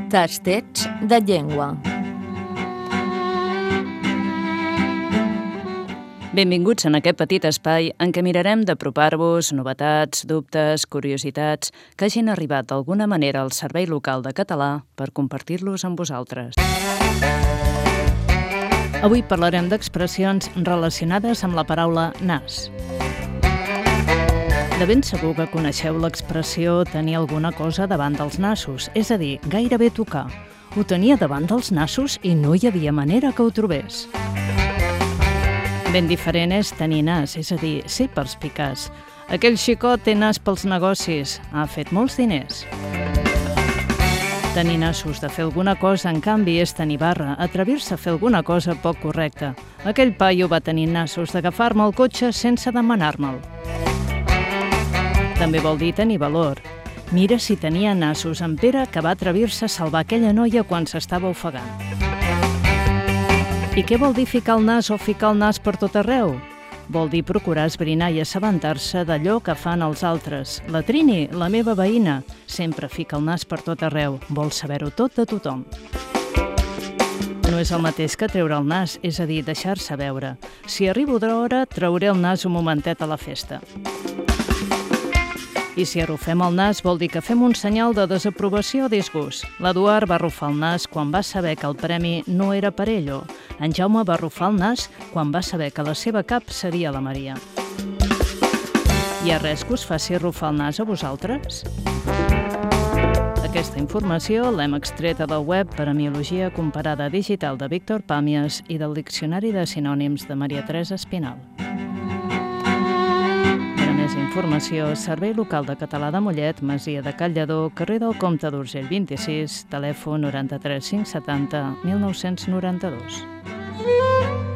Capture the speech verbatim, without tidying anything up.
Tastets de llengua. Benvinguts en aquest petit espai en què mirarem d'apropar-vos novetats, dubtes, curiositats que hagin arribat d'alguna manera al Servei Local de Català per compartir-los amb vosaltres. Avui parlarem d'expressions relacionades amb la paraula nas. De ben segur que coneixeu l'expressió tenir alguna cosa davant dels nassos, és a dir, gairebé tocar. Ho tenia davant dels nassos i no hi havia manera que ho trobés. Ben diferent és tenir nas, és a dir, ser perspicaç. Aquell xicot té nas pels negocis, ha fet molts diners. Tenir nassos de fer alguna cosa, en canvi, és tenir barra, atrevir-se a fer alguna cosa poc correcta. Aquell paio va tenir nassos d'agafar-me el cotxe sense demanar-me'l. També vol dir tenir valor. Mira si tenia nassos en Pere, que va atrevir-se a salvar aquella noia quan s'estava ofegant. I què vol dir ficar el nas o ficar el nas per tot arreu? Vol dir procurar esbrinar i assabentar-se d'allò que fan els altres. La Trini, la meva veïna, sempre fica el nas per tot arreu. Vol saber-ho tot de tothom. No és el mateix que treure el nas, és a dir, deixar-se veure. Si arribo d'hora, trauré el nas un momentet a la festa. I si arrufem el nas vol dir que fem un senyal de desaprovació o disgust. L'Eduard va arrufar el nas quan va saber que el premi no era per ell. En Jaume va arrufar el nas quan va saber que la seva cap seria la Maria. Hi ha res que us faci arrufar el nas a vosaltres? Aquesta informació l'hem extreta del web Paremiologia Comparada Digital de Víctor Pàmies i del Diccionari de Sinònims de Maria Teresa Espinal. Més informació, Servei Local de Català de Mollet, Masia de Can Lledó, carrer del Comte d'Urgell vint-i-sis, telèfon noranta-tres cinc setanta mil nou-cents noranta-dos.